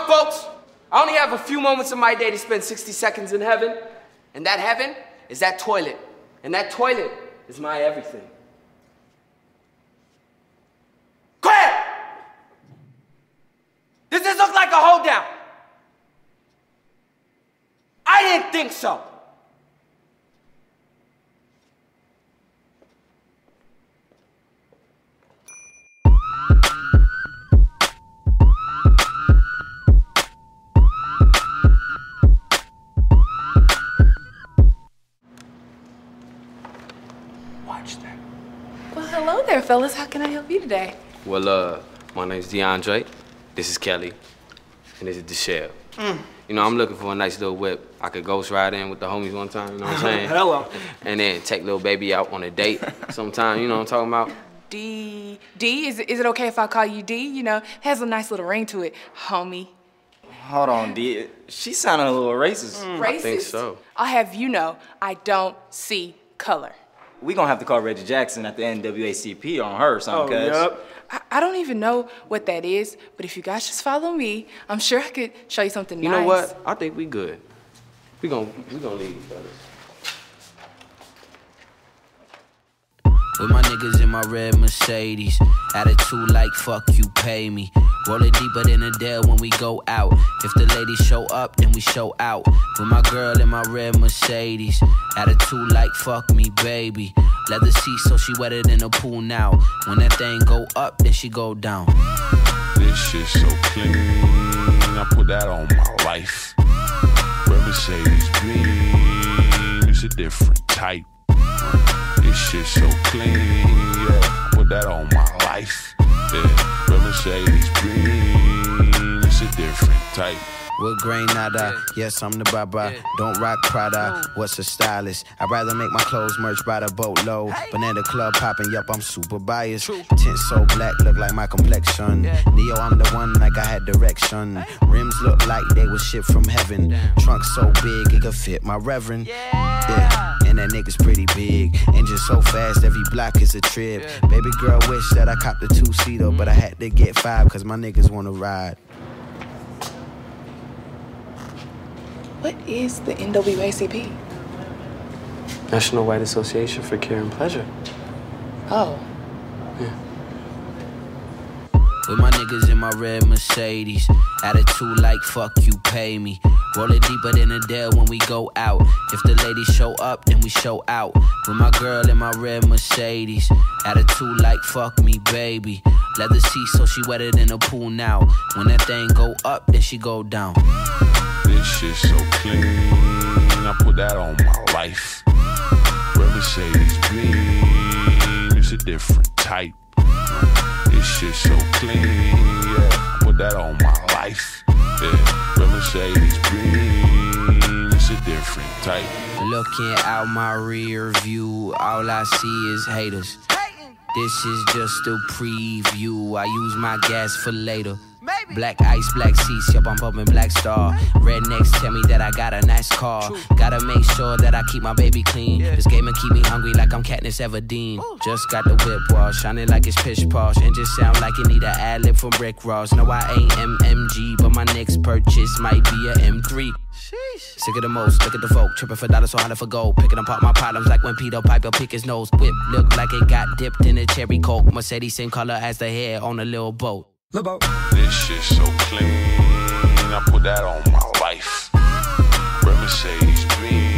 folks. I only have a few moments of my day to spend 60 seconds in heaven. And that heaven is that toilet. And that toilet is my everything. Quiet! Does this look like a hold down? I didn't think so. Watch that. Well, hello there, fellas. How can I help you today? Well, my name's DeAndre. This is Kelly. And this is Deshelle. You know, I'm looking for a nice little whip. I could ghost ride in with the homies one time, you know what I'm saying? Hello. And then take little baby out on a date sometime, you know what I'm talking about? D, is it okay if I call you D? You know, has a nice little ring to it, homie. Hold on, D. She sounded a little racist. Racist? I think so. I'll have you know, I don't see color. We gonna have to call Reggie Jackson at the NAACP on her or something, cuz. Yep. I don't even know what that is, but if you guys just follow me, I'm sure I could show you something You nice. know what? I think we good. We gonna leave, fellas. With my niggas in my red Mercedes. Attitude like fuck you, pay me. Roll it deeper than a Dell when we go out. If the ladies show up, then we show out. With my girl in my red Mercedes. Attitude like fuck me, baby. Leather seats so she wetter than a pool now. When that thing go up, then she go down. This shit so clean, I put that on my life. Red Mercedes green, it's a different type. This shit so clean, yeah, put that on my life. Yeah, Red Mercedes green, it's a different type. With Granada, yes, I'm the Baba. Don't rock Prada, what's a stylist? I'd rather make my clothes merch by the boatload. Banana club popping, yup, I'm super biased. Tint so black, look like my complexion. Neo, I'm the one like I had direction. Rims look like they was shipped from heaven. Trunk so big, it could fit my reverend. Yeah, and that nigga's pretty big. Engine so fast, every block is a trip. Baby girl wish that I copped a two-seater, but I had to get 5 cause my niggas wanna ride. What is the NAACP? National White Association for Care and Pleasure. Oh. Yeah. With my niggas in my red Mercedes. Attitude like fuck you, pay me. Roll it deeper than a Dell when we go out. If the ladies show up, then we show out. With my girl in my red Mercedes. Attitude like fuck me, baby. Leather seats so she wetter than a pool now. When that thing go up, then she go down. This shit so clean, I put that on my life. Red Mercedes green, it's a different type. This shit so clean, yeah, I put that on my life. Yeah, Red Mercedes green, it's a different type. Looking out my rear view, all I see is haters. This is just a preview, I use my gas for later. Black ice, black seats, yup, I'm bumping Black Star. Rednecks tell me that I got a nice car. Gotta make sure that I keep my baby clean. This game and keep me hungry like I'm Katniss Everdeen. Just got the whip wash, shining like it's pish posh. And just sound like it need a ad-lib from Rick Ross. No, I ain't MMG, but my next purchase might be a M3. Sick of the most, look at the folk, tripping for dollars, so holler for gold. Picking apart my problems like when Peter Piper pick his nose. Whip look like it got dipped in a cherry coke. Mercedes same color as the hair on a little boat. This shit so clean, I put that on my life. Red Mercedes green,